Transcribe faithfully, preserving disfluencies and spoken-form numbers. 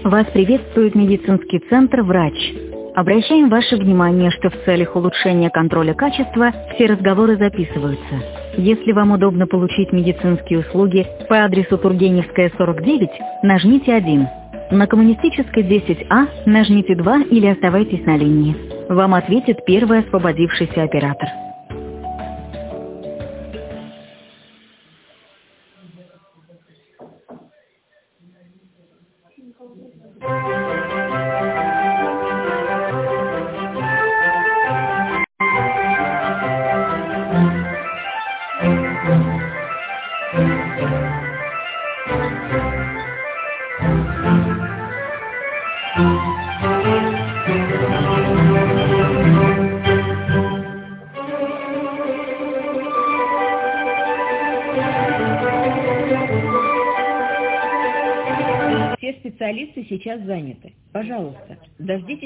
Вас приветствует медицинский центр «Врач». Обращаем ваше внимание, что в целях улучшения контроля качества все разговоры записываются. Если вам удобно получить медицинские услуги по адресу Тургеневская, сорок девять, нажмите один. На Коммунистической, десять А нажмите два или оставайтесь на линии. Вам ответит первый освободившийся оператор. Все специалисты сейчас заняты. Пожалуйста, дождитесь.